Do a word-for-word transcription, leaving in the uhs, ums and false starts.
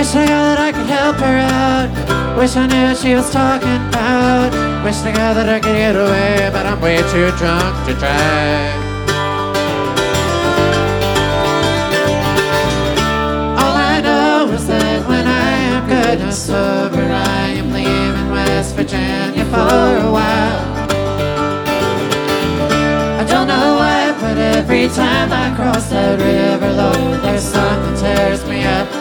Wish to God that I could help her out. Wish I knew what she was talking about. Wish to God that I could get away, but I'm way too drunk to try. All I know is that when I am good and sober, I am leaving West Virginia for a while. I don't know why, but every time I cross that river, Lord, there's something tears me up.